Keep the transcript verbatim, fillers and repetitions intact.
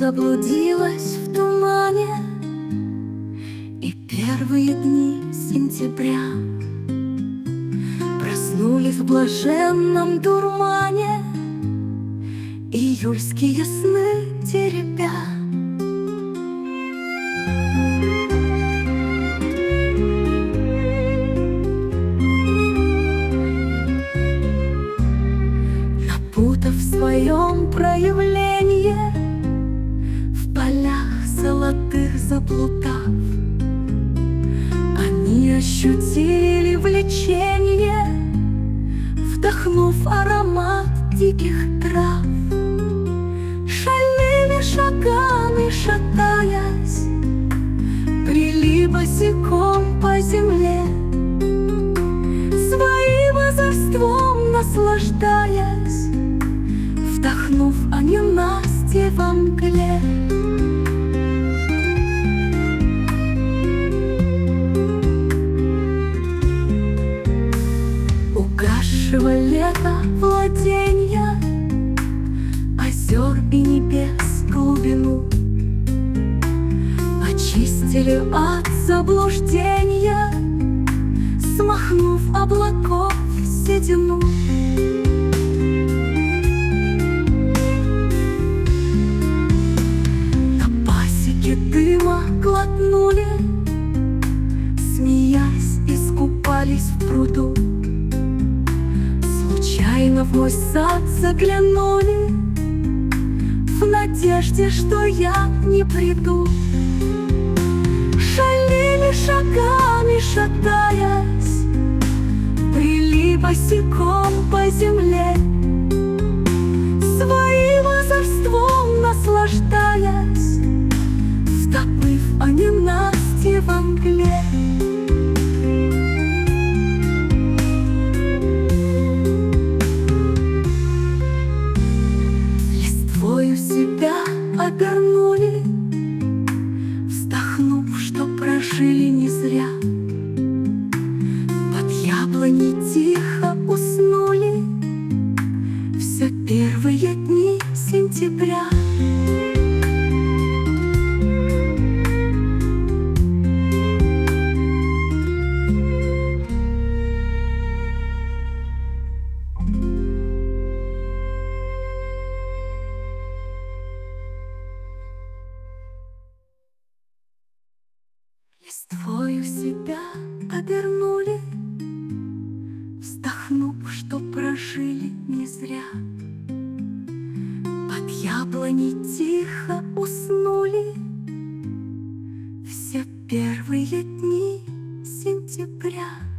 заблудилась в тумане, и первые дни сентября проснулись в блаженном дурмане, июльские сны теребя. Напутав в своем проявлении, в полях золотых заплутав, они ощутили влечение, вдохнув аромат диких трав. Шальными шагами шатаясь, брели босиком по земле, своим озорством наслаждаясь, вдохнув о ненастье во мгле. Угасшего лета владенья, озер и небес глубину очистили от заблуждения, смахнув облаков седину. На пасеке дыма глотнули, смеясь, искупались в пруду. Случайно в мой сад заглянули, в надежде, что я не приду. Шальными шагами шатаясь, брели босиком по земле, своим озорством наслаждаясь, вдохнув о ненастье во мгле. Листвою себя обернули, вздохнув, что прожили не зря. Под яблоней тихо уснули все первые дни сентября. Листвою себя обернули, вздохнув, что прожили не зря. Под яблоней тихо уснули все первые дни сентября.